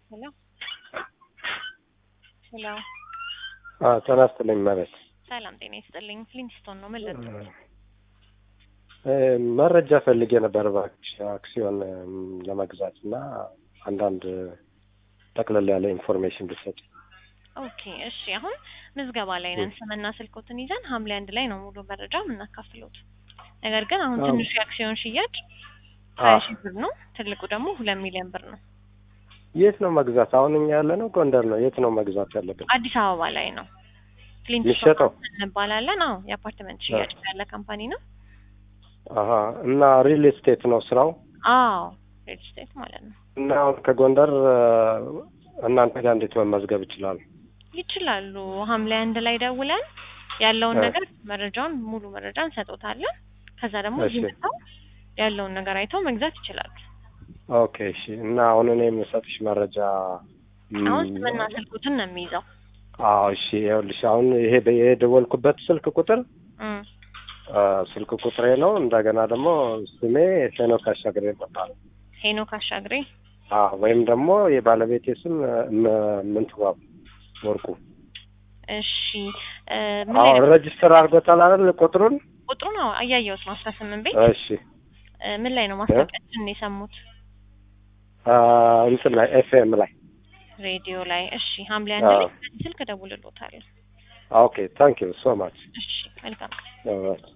Hello. Hello. ተናስተልኝ ማለት ሰላም ጤና ይስጥልኝ። ፍሊንስቶን ነው ማለት ነው። መረጃ ፈልጌ ነበር አክሲዮን ለመግዛት እና አንዳንድ ጠቅለል ያለ ኢንፎርሜሽን ብትሰጪ። ኦኬ እሺ። አሁን ምዝገባ ላይ ነን። ስምና ስልኮትን ይዘን ሐምሌ 1 ላይ ነው ሙሉ መረጃ የምናካፍለው። ነገር ግን አሁን ትንሹ የአክሲዮን ሽያጭ 20,000 ብር ነው። ትልቁ ደግሞ 2 ሚሊዮን ብር ነው። የት ነው መግዛት? አሁን እኛ ያለነው ጎንደር ነው። የት ነው መግዛት ያለብን? አዲስ አበባ ላይ ነው። የሚሸጠው እንባላለን። አዎ የአፓርትመንት ሽያጭ ያለ ካምፓኒ ነው። እና ሪል ስቴት ነው ስራው? አዎ ሪል ስቴት ማለት ነው። እና ከጎንደር እናንተ ጋር እንዴት መመዝገብ ይችላል? ይችላሉ። ሐምሌ 1 ላይ ደውለን ያለውን ነገር መረጃውን ሙሉ መረጃ እንሰጣለን። ከዛ ደግሞ ይመጣው ያለውን ነገር አይተው መግዛት ይችላሉ። ኦኬ እሺ። እና አሁን እኔ የምሰጥሽ መረጃ አሁን ስምና ስልኩትን ነው የሚይዘው። እሺ ይኸውልሽ አሁን ይሄ የደወልኩበት ስልክ ቁጥር ስልክ ቁጥሬ ነው። እንደገና ደግሞ ስሜ ሄኖክ አሻግሬ ይባላል። ሄኖክ አሻግሬ ወይም ደግሞ የባለቤቴ ስም ምንትዋብ ወርቁ። እሺ ሬጅስተር አድርጎታል አይደል? ቁጥሩን ነው አያየሁት ነው 18 ቤት። እሺ ምን ላይ ነው ማስታወቂያችን የሰሙት? እንትን ላይ ኤፍኤም ላይ ሬዲዮ ላይ። እሺ ሐምሌ 1 ላይ ስልክ ደውልልዎታለሁ። ኦኬ ታንክ ዩ ሶ ማች። እሺ መልካም